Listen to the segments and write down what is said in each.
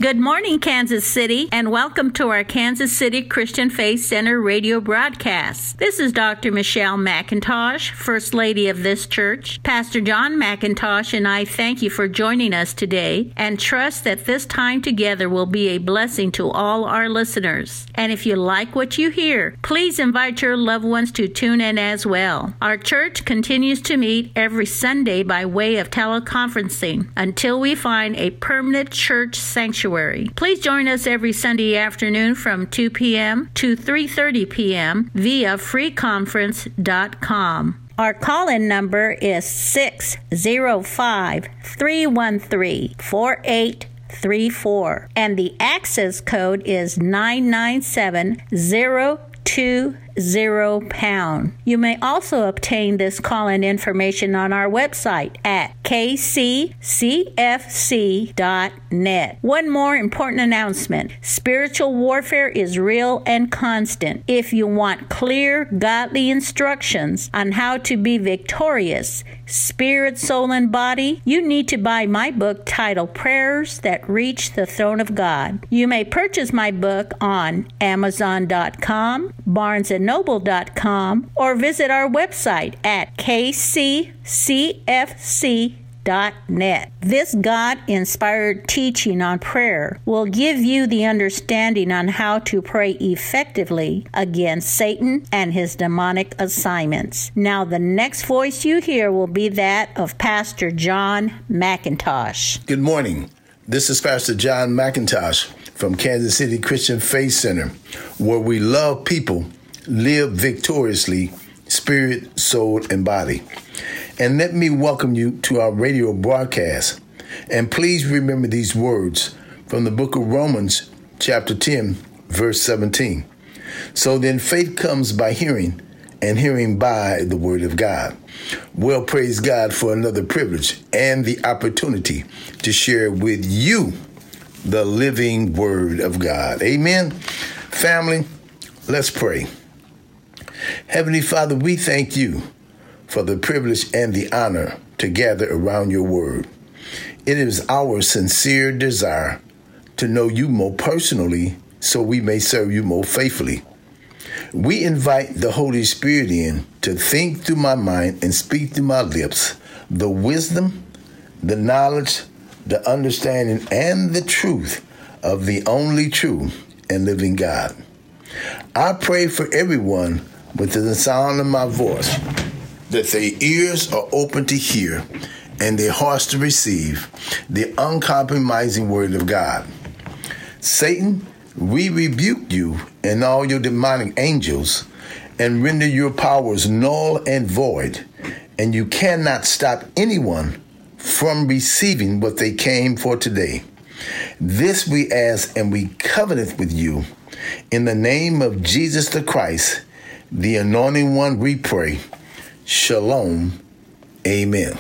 Good morning, Kansas City, and welcome to our Kansas City Christian Faith Center radio broadcast. This is Dr. Michelle McIntosh, First Lady of this church. Pastor John McIntosh and I thank you for joining us today and trust that this time together will be a blessing to all our listeners. And if you like what you hear, please invite your loved ones to tune in as well. Our church continues to meet every Sunday by way of teleconferencing until we find a permanent church sanctuary. Please join us every Sunday afternoon from 2 p.m. to 3:30 p.m. via freeconference.com. Our call-in number is 605-313-4834, and the access code is 997-020#. You may also obtain this call-in information on our website at kccfc.net. One more important announcement. Spiritual warfare is real and constant. If you want clear, godly instructions on how to be victorious, spirit, soul, and body, you need to buy my book titled Prayers That Reach the Throne of God. You may purchase my book on Amazon.com, BarnesandNoble.com, or visit our website at kccfc.net. This God-inspired teaching on prayer will give you the understanding on how to pray effectively against Satan and his demonic assignments. Now, the next voice you hear will be that of Pastor John McIntosh. Good morning. This is Pastor John McIntosh from Kansas City Christian Faith Center, where we love people, live victoriously, spirit, soul, and body. And let me welcome you to our radio broadcast. And please remember these words from the book of Romans, chapter 10, verse 17. So then faith comes by hearing, and hearing by the word of God. Well, praise God for another privilege and the opportunity to share with you the living word of God. Amen. Family, let's pray. Heavenly Father, we thank you for the privilege and the honor to gather around your word. It is our sincere desire to know you more personally so we may serve you more faithfully. We invite the Holy Spirit in to think through my mind and speak through my lips the wisdom, the knowledge, the understanding, and the truth of the only true and living God. I pray for everyone within the sound of my voice that their ears are open to hear and their hearts to receive the uncompromising word of God. Satan, we rebuke you and all your demonic angels and render your powers null and void, and you cannot stop anyone from receiving what they came for today. This we ask and we covenant with you. In the name of Jesus the Christ, the Anointed One, we pray. Shalom. Amen.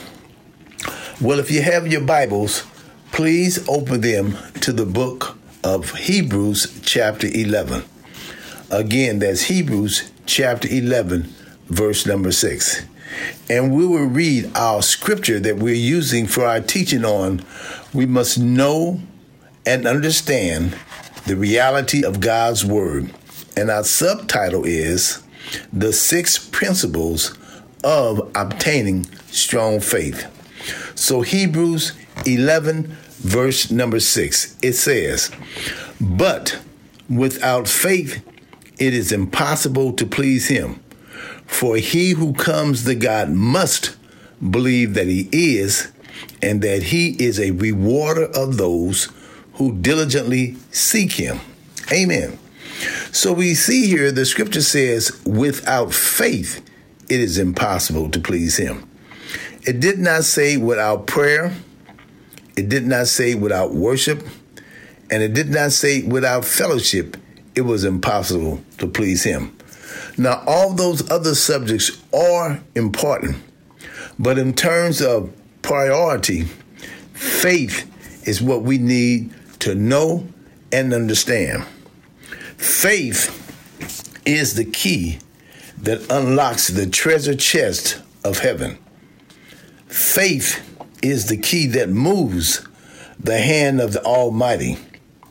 Well, if you have your Bibles, please open them to the book of Hebrews chapter 11. Again, that's Hebrews chapter 11, verse number 6. And we will read our scripture that we're using for our teaching on, we must know and understand the reality of God's word. And our subtitle is The 6 Principles of Obtaining Strong Faith. So Hebrews 11, verse number 6, it says, "But without faith it is impossible to please him. For he who comes to God must believe that he is, and that he is a rewarder of those who diligently seek him." Amen. So we see here the scripture says, without faith, it is impossible to please him. It did not say without prayer. It did not say without worship. And it did not say without fellowship, it was impossible to please him. Now, all those other subjects are important. But in terms of priority, faith is what we need to know and understand. Faith is the key that unlocks the treasure chest of heaven. Faith is the key that moves the hand of the Almighty.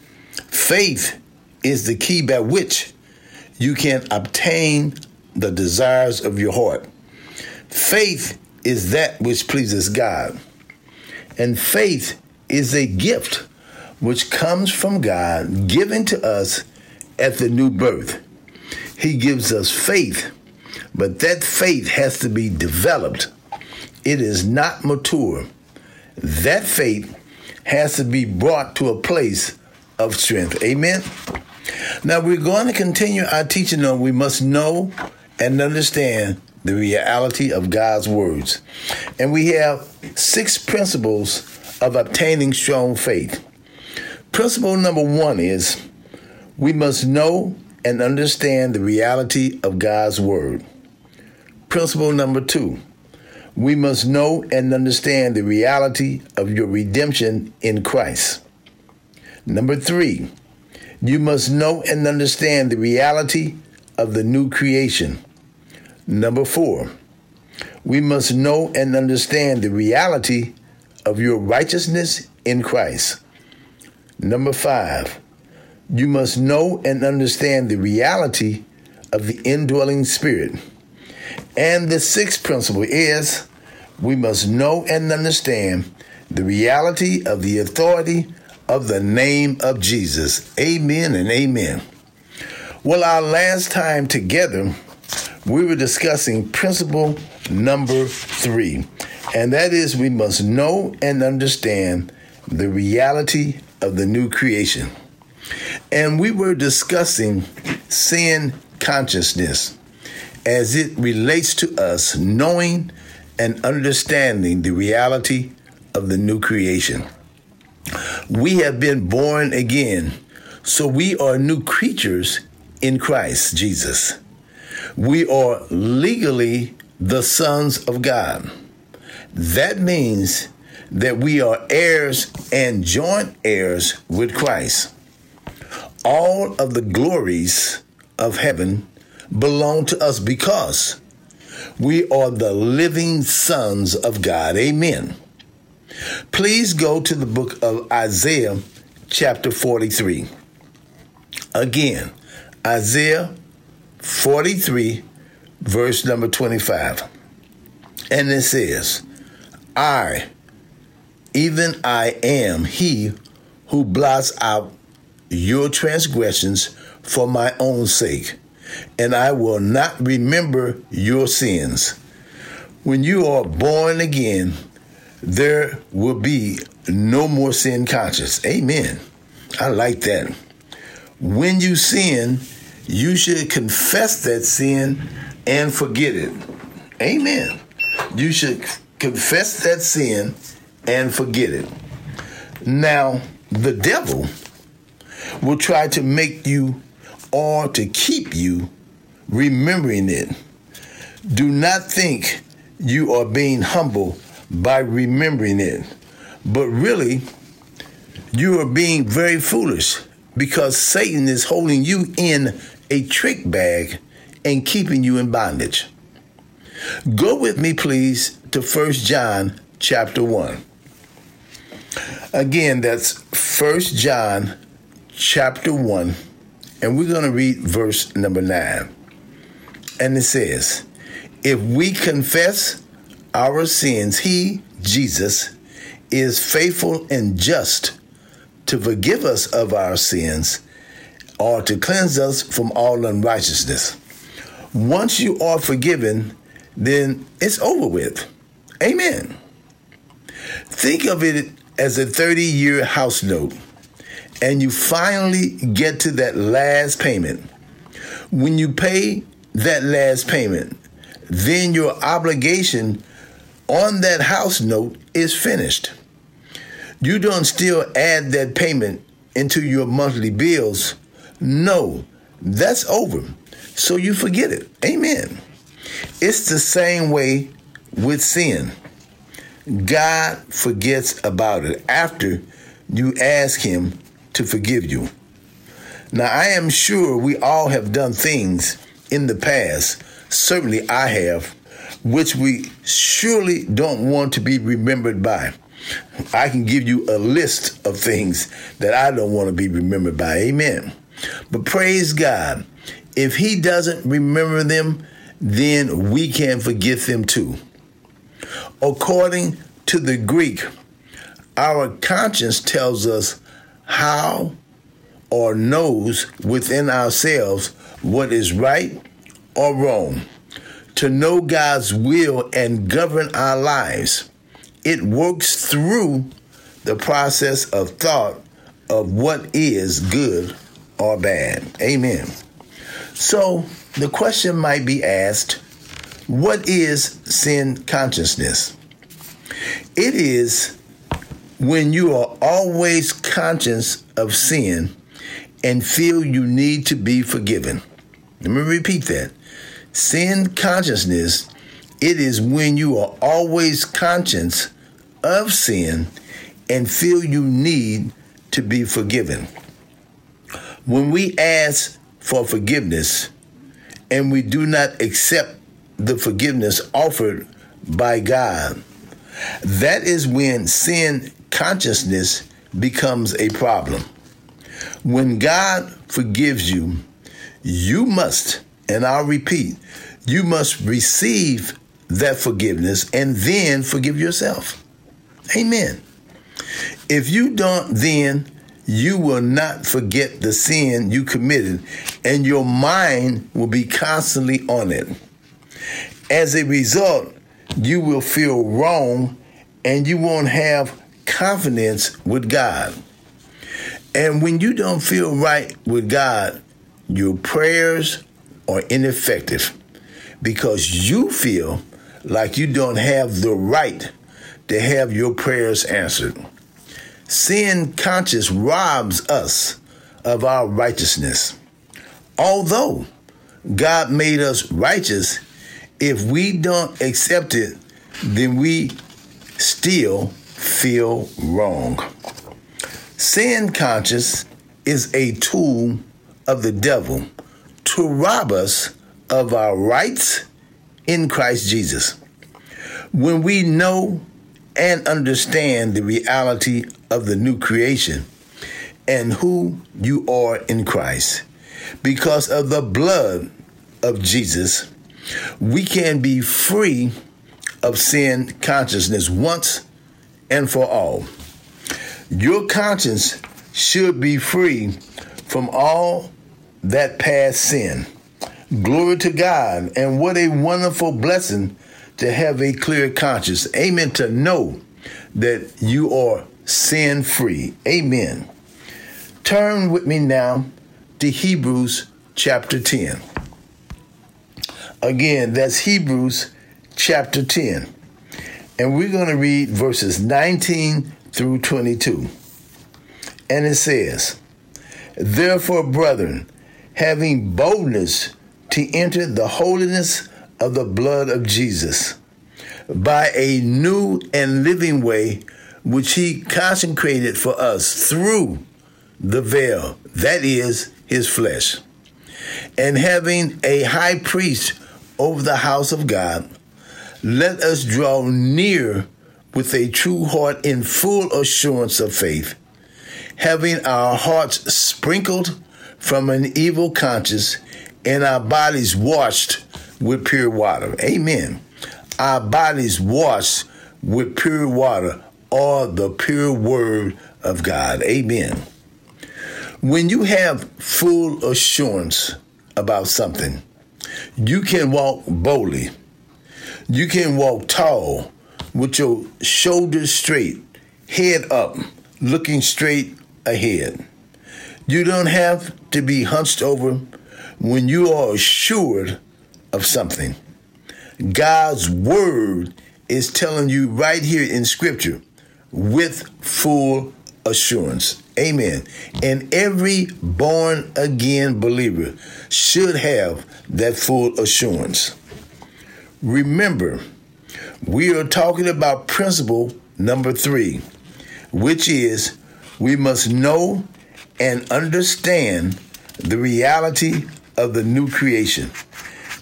Faith is the key by which you can obtain the desires of your heart. Faith is that which pleases God. And faith is a gift which comes from God, given to us at the new birth. He gives us faith, but that faith has to be developed. It is not mature. That faith has to be brought to a place of strength. Amen? Now we're going to continue our teaching on we must know and understand the reality of God's words. And we have 6 principles of obtaining strong faith. Principle number 1 is we must know and understand the reality of God's word. Principle number 2, we must know and understand the reality of your redemption in Christ. Number 3, you must know and understand the reality of the new creation. Number 4, we must know and understand the reality of your righteousness in Christ. Number 5, you must know and understand the reality of the indwelling Spirit. And the 6th principle is we must know and understand the reality of the authority of the name of Jesus. Amen and amen. Well, our last time together, we were discussing principle number 3, and that is we must know and understand the reality of the new creation. And we were discussing sin consciousness as it relates to us knowing and understanding the reality of the new creation. We have been born again, so we are new creatures in Christ Jesus. We are legally the sons of God. That means that we are heirs and joint heirs with Christ. All of the glories of heaven belong to us because we are the living sons of God. Amen. Please go to the book of Isaiah, chapter 43. Again, Isaiah 43, verse number 25. And it says, I, even I am he who blots out your transgressions for my own sake, and I will not remember your sins. When you are born again, there will be no more sin conscious. Amen. I like that. When you sin, you should confess that sin and forget it. Amen. You should confess that sin and forget it. Now, the devil will try to make you or to keep you remembering it. Do not think you are being humble by remembering it, but really, you are being very foolish because Satan is holding you in a trick bag and keeping you in bondage. Go with me, please, to 1 John chapter 1. Again, that's 1 John chapter 1, and we're going to read verse number 9. And it says, if we confess our sins, he, Jesus, is faithful and just to forgive us of our sins or to cleanse us from all unrighteousness. Once you are forgiven, then it's over with. Amen. Think of it as a 30-year house note, and you finally get to that last payment. When you pay that last payment, then your obligation on that house note is finished. You don't still add that payment into your monthly bills. No, that's over. So you forget it. Amen. It's the same way with sin. God forgets about it after you ask him to forgive you. Now, I am sure we all have done things in the past, certainly I have, which we surely don't want to be remembered by. I can give you a list of things that I don't want to be remembered by. Amen. But praise God. If he doesn't remember them, then we can forget them too. According to the Greek, our conscience tells us how or knows within ourselves what is right or wrong. To know God's will and govern our lives, it works through the process of thought of what is good or bad. Amen. So the question might be asked, what is sin consciousness? It is when you are always conscious of sin and feel you need to be forgiven. Let me repeat that. Sin consciousness, it is when you are always conscious of sin and feel you need to be forgiven. When we ask for forgiveness and we do not accept the forgiveness offered by God, that is when sin consciousness becomes a problem. When God forgives you, you must, and I'll repeat, you must receive that forgiveness and then forgive yourself. Amen. If you don't, then you will not forget the sin you committed, and your mind will be constantly on it. As a result, you will feel wrong and you won't have confidence with God. And when you don't feel right with God, your prayers are ineffective because you feel like you don't have the right to have your prayers answered. Sin conscious robs us of our righteousness. Although God made us righteous, if we don't accept it, then we still feel wrong. Sin conscious is a tool of the devil to rob us of our rights in Christ Jesus. When we know and understand the reality of the new creation and who you are in Christ, because of the blood of Jesus, we can be free of sin consciousness once and for all. Your conscience should be free from all that past sin. Glory to God, and what a wonderful blessing to have a clear conscience. Amen. To know that you are sin-free. Amen. Turn with me now to Hebrews chapter 10. Again, that's Hebrews chapter 10. And we're going to read verses 19 through 22. And it says, "Therefore, brethren, having boldness to enter the holiness of the blood of Jesus, by a new and living way, which he consecrated for us through the veil, that is, his flesh. And having a high priest over the house of God, let us draw near with a true heart in full assurance of faith, having our hearts sprinkled from an evil conscience and our bodies washed with pure water." Amen. Our bodies washed with pure water, or the pure word of God. Amen. When you have full assurance about something, you can walk boldly. You can walk tall with your shoulders straight, head up, looking straight ahead. You don't have to be hunched over when you are assured of something. God's word is telling you right here in Scripture with full assurance. Amen. And every born-again believer should have that full assurance. Remember, we are talking about principle number 3, which is we must know and understand the reality of the new creation.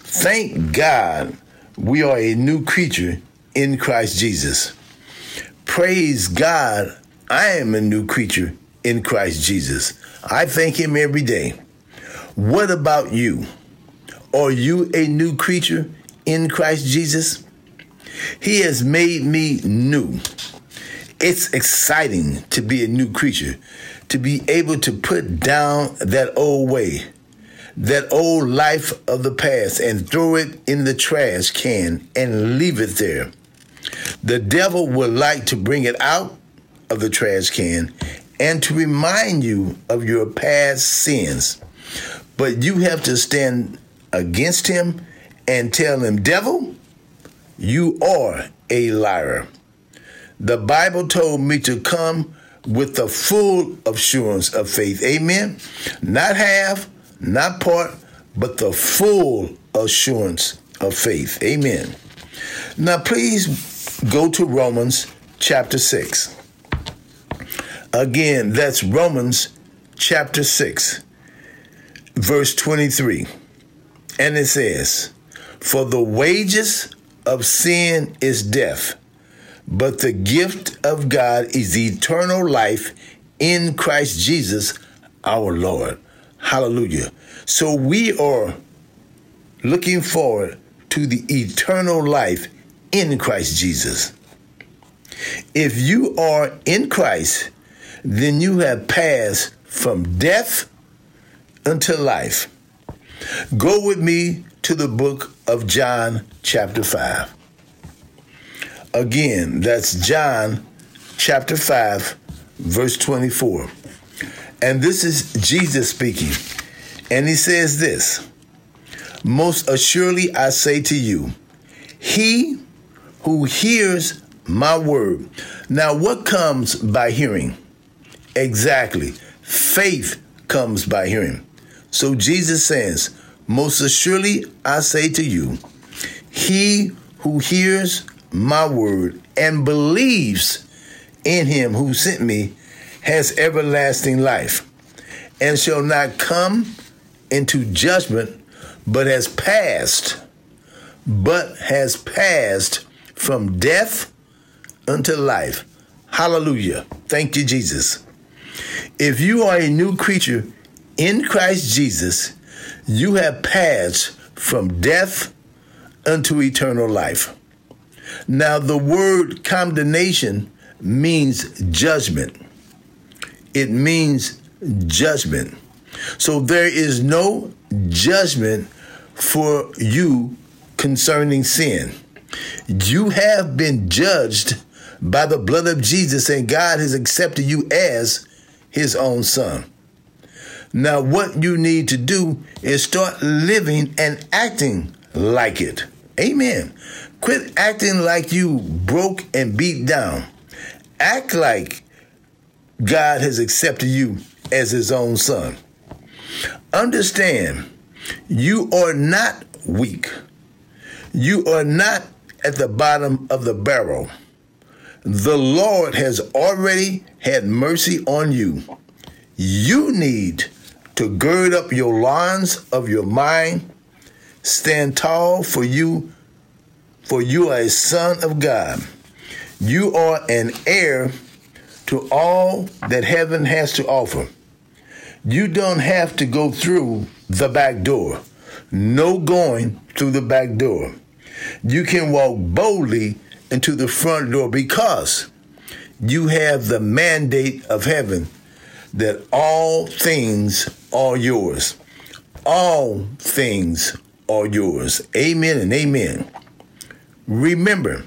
Thank God we are a new creature in Christ Jesus. Praise God, I am a new creature in Christ Jesus. I thank him every day. What about you? Are you a new creature in Christ Jesus? He has made me new. It's exciting to be a new creature, to be able to put down that old way, that old life of the past, and throw it in the trash can and leave it there. The devil would like to bring it out of the trash can and to remind you of your past sins. But you have to stand against him and tell him, devil, you are a liar. The Bible told me to come with the full assurance of faith. Amen. Not half, not part, but the full assurance of faith. Amen. Now, please go to Romans chapter 6. Again, that's Romans chapter 6, verse 23. And it says, for the wages of sin is death, but the gift of God is eternal life in Christ Jesus our Lord. Hallelujah. So we are looking forward to the eternal life in Christ Jesus. If you are in Christ, then you have passed from death unto life. Go with me to the book of John chapter 5. Again, that's John chapter 5, verse 24. And this is Jesus speaking. And he says this, most assuredly I say to you, he who hears my word. Now, what comes by hearing? Exactly. Faith comes by hearing. So Jesus says, most assuredly I say to you, he who hears my word and believes in him who sent me has everlasting life and shall not come into judgment, but has passed from death unto life. Hallelujah. Thank you, Jesus. If you are a new creature in Christ Jesus, you have passed from death unto eternal life. Now, the word condemnation means judgment. It means judgment. So there is no judgment for you concerning sin. You have been judged by the blood of Jesus, and God has accepted you as his own son. Now, what you need to do is start living and acting like it. Amen. Quit acting like you broke and beat down. Act like God has accepted you as his own son. Understand, you are not weak. You are not at the bottom of the barrel. The Lord has already had mercy on you. You need to gird up your loins of your mind, stand tall, for you are a son of God. You are an heir to all that heaven has to offer. You don't have to go through the back door. No going through the back door. You can walk boldly into the front door because you have the mandate of heaven that all things are yours. All things are yours. Amen and amen. Remember,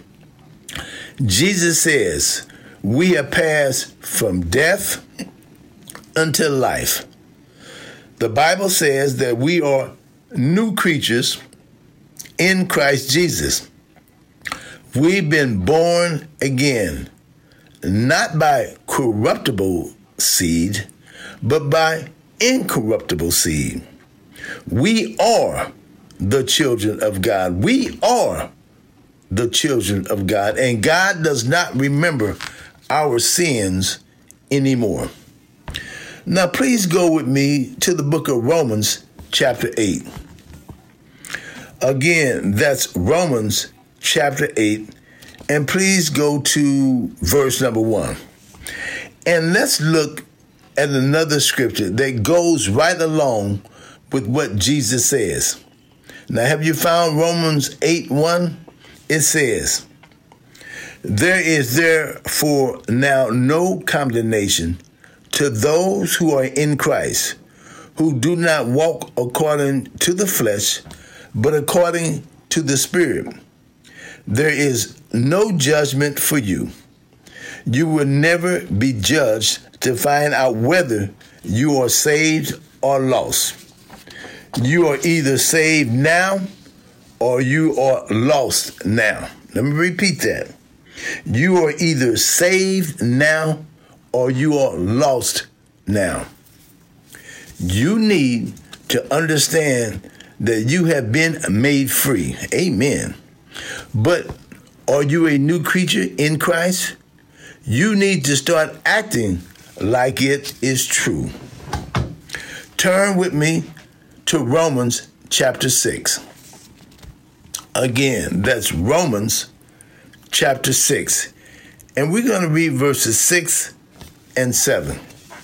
Jesus says we have passed from death unto life. The Bible says that we are new creatures in Christ Jesus. We've been born again, not by corruptible seed, but by incorruptible seed. We are the children of God. We are the children of God, and God does not remember our sins anymore. Now, please go with me to the book of Romans, chapter 8. Again, that's Romans, chapter 8, And please go to verse number 1. And let's look at another scripture that goes right along with what Jesus says. Now, have you found Romans 8:1? It says, there is therefore now no condemnation to those who are in Christ, who do not walk according to the flesh, but according to the Spirit. There is no judgment for you. You will never be judged to find out whether you are saved or lost. You are either saved now or you are lost now. Let me repeat that. You are either saved now or you are lost now. You need to understand that you have been made free. Amen. But are you a new creature in Christ? You need to start acting like it is true. Turn with me to Romans chapter 6. Again, that's Romans chapter 6. And we're going to read verses 6 and 7.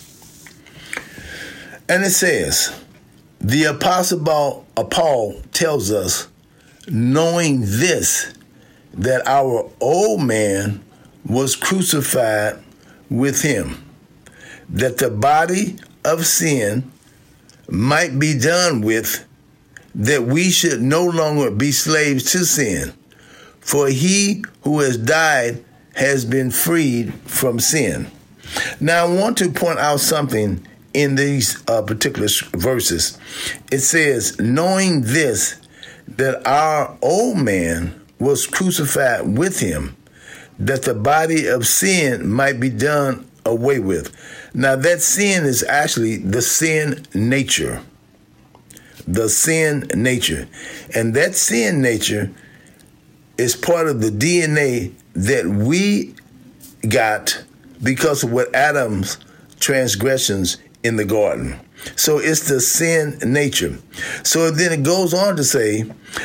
And it says, the Apostle Paul tells us, knowing this, that our old man was crucified with him, that the body of sin might be done with, that we should no longer be slaves to sin. For he who has died has been freed from sin. Now, I want to point out something in these particular verses. It says, knowing this, that our old man was crucified with him, that the body of sin might be done away with. Now, that sin is actually the sin nature. The sin nature. And that sin nature is part of the DNA that we got because of what Adam's transgressions in the garden. So it's the sin nature. So then it goes on to say,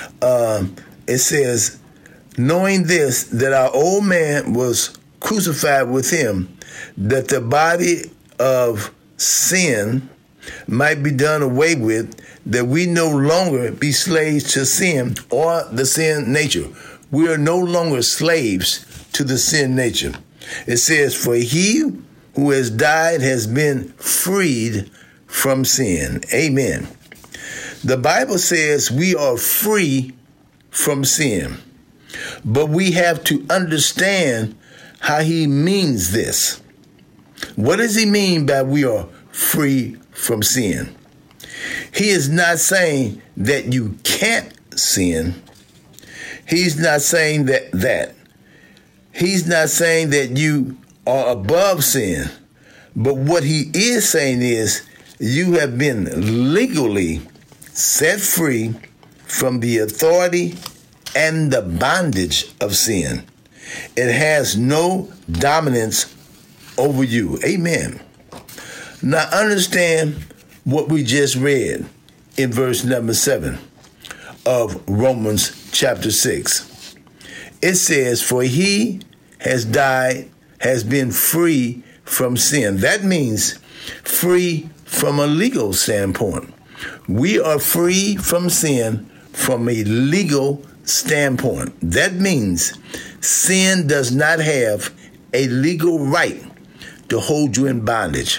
it says, knowing this, that our old man was crucified with him, that the body of sin might be done away with, that we no longer be slaves to sin or the sin nature. We are no longer slaves to the sin nature. It says, for he who has died has been freed from sin. Amen. The Bible says we are free from sin, but we have to understand how he means this. What does he mean by we are free from sin? He is not saying that you can't sin. He's not saying that. He's not saying that you are above sin. But what he is saying is you have been legally set free from the authority and the bondage of sin. It has no dominance over you. Amen. Now understand what we just read in verse number 7 of Romans chapter 6. It says, for he has died, has been free from sin. That means free from a legal standpoint. We are free from sin from a legal standpoint. That means sin does not have a legal right to hold you in bondage.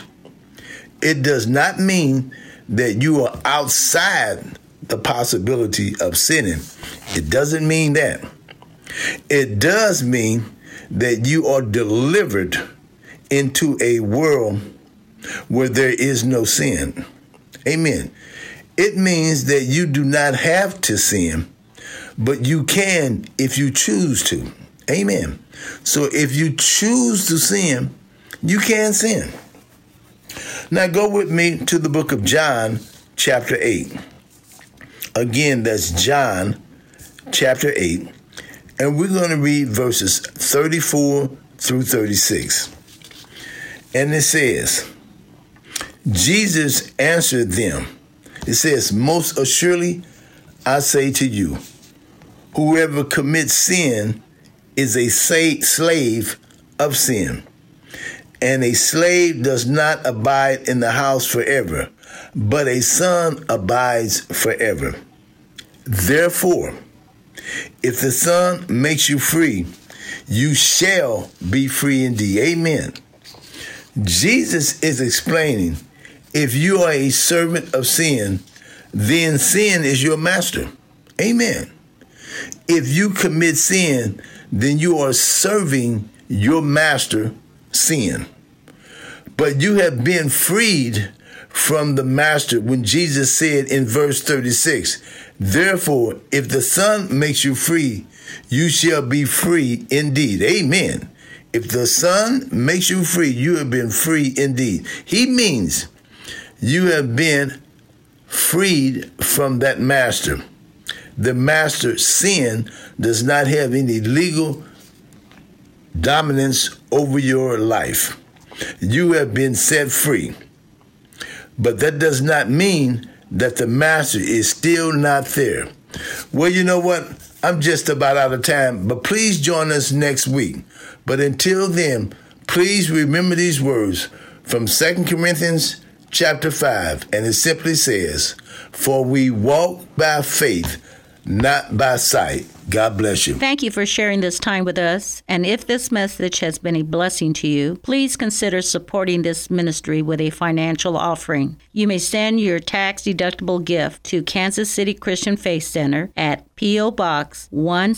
It does not mean that you are outside the possibility of sinning. It doesn't mean that. It does mean that you are delivered into a world where there is no sin. Amen. It means that you do not have to sin, but you can if you choose to. Amen. So if you choose to sin, you can sin. Now go with me to the book of John, chapter 8. Again, that's John, chapter 8. And we're going to read verses 34 through 36. And it says, Jesus answered them. It says, most assuredly, I say to you, whoever commits sin is a slave of sin, and a slave does not abide in the house forever, but a son abides forever. Therefore, if the Son makes you free, you shall be free indeed. Amen. Jesus is explaining, if you are a servant of sin, then sin is your master. Amen. If you commit sin, then you are serving your master, sin. But you have been freed from the master when Jesus said in verse 36, therefore, if the Son makes you free, you shall be free indeed. Amen. If the Son makes you free, you have been free indeed. He means you have been freed from that master. The master, sin, does not have any legal dominance over your life. You have been set free. But that does not mean that the master is still not there. Well, you know what? I'm just about out of time, but please join us next week. But until then, please remember these words from 2 Corinthians chapter 5, and it simply says, for we walk by faith, not by sight. God bless you. Thank you for sharing this time with us. And if this message has been a blessing to you, please consider supporting this ministry with a financial offering. You may send your tax-deductible gift to Kansas City Christian Faith Center at P.O. Box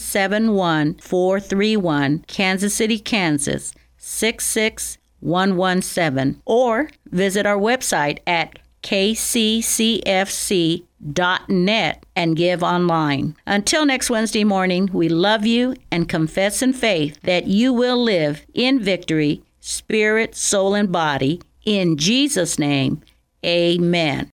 171431, Kansas City, Kansas 66117, or visit our website at kccfc.net and give online. Until next Wednesday morning, we love you and confess in faith that you will live in victory, spirit, soul, and body. In Jesus' name, amen.